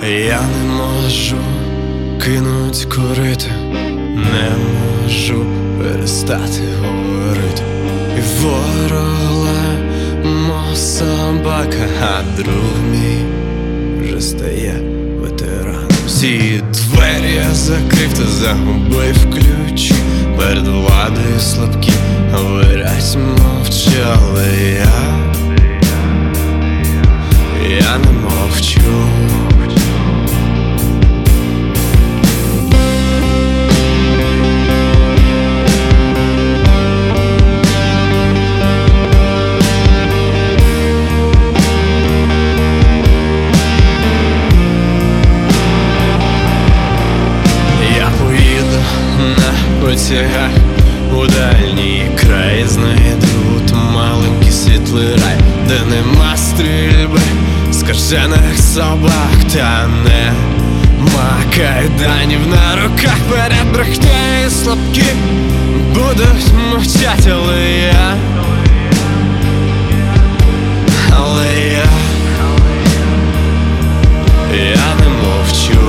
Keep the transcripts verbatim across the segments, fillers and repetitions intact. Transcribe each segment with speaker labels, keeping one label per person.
Speaker 1: Я не можу кинуть курити, не можу перестати говорити. І ворогла, мов собака, а друг мій вже стає ветераном. Всі двері я закрив та загубив ключі. Перед владою слабкі говорять мовчали. Я, я не мовчу. Потягах у дальній край знайду ту маленький світлий рай, де нема стрільби, скажених собак, та нема кайданів на руках. Перед брехнею слабкі будуть мовчать, але я, але я, я не мовчу.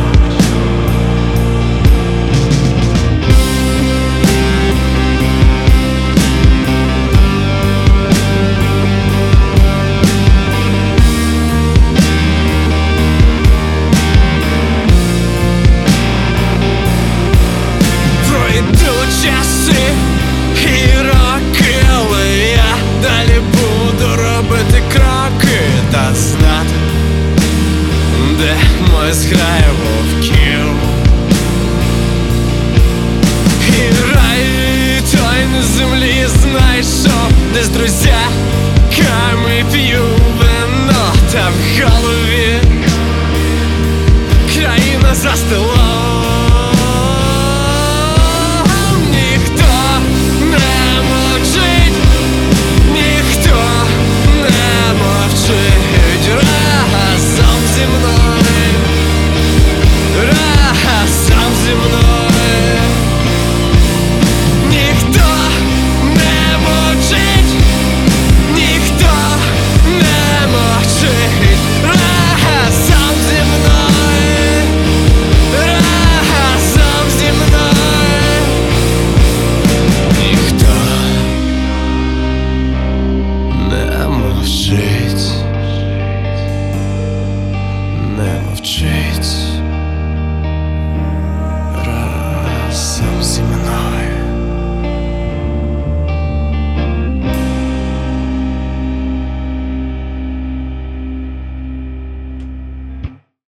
Speaker 1: Часи і роки, але я далі буду робити кроки та знати, де моя зграя вовків. І рай той на землі знайшов, де з друзяками п'ю.